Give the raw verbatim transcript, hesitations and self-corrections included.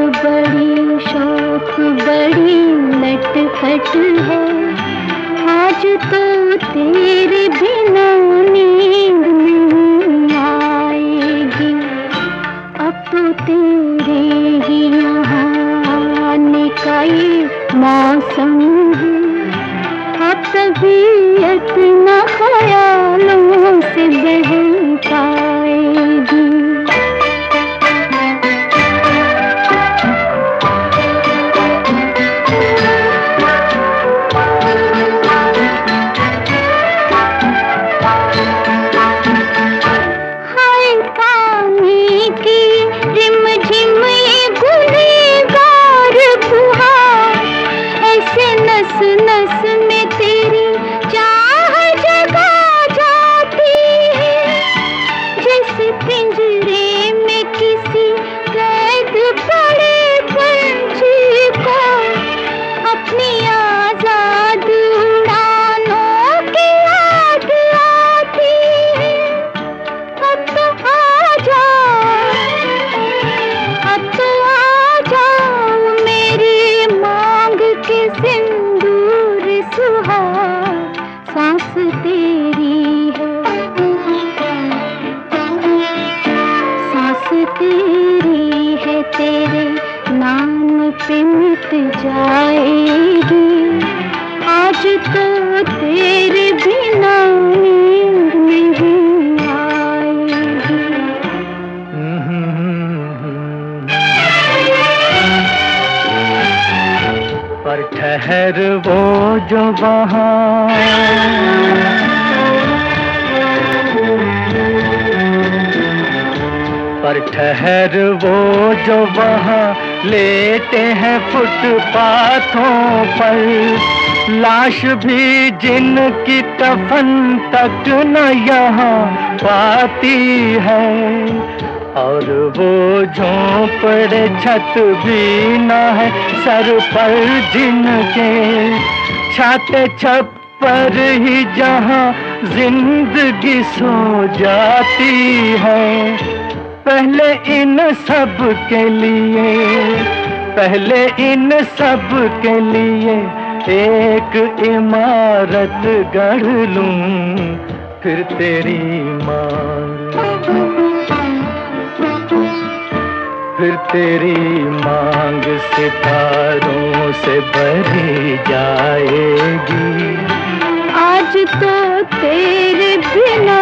बड़ी शौक बड़ी लटखट है, आज तो तेरे बिना नींद नहीं आएगी। अब तो तेरे ही यहाँ आने का ये मौसम है, अब तबीयत न ख्यालों से बहकाएगी। तेरी है तेरे नाम पे मिट जाएगी, आज तो तेरे बिना नींद नहीं आएगी। पर ठहर वो जो वहाँ पर ठहर वो जो वहाँ लेटे हैं फुटपाथों पर, लाश भी जिनकी कफन तक न यहाँ पाती है, और वो झोंपड़े छत भी न है सर पर जिनके, छाते छप्पर ही जहाँ जिंदगी सो जाती है। पहले इन सब के लिए पहले इन सब के लिए एक इमारत गढ़ लूं, फिर तेरी मांग फिर तेरी मांग सितारों से भरी जाएगी। आज तो तेरे बिना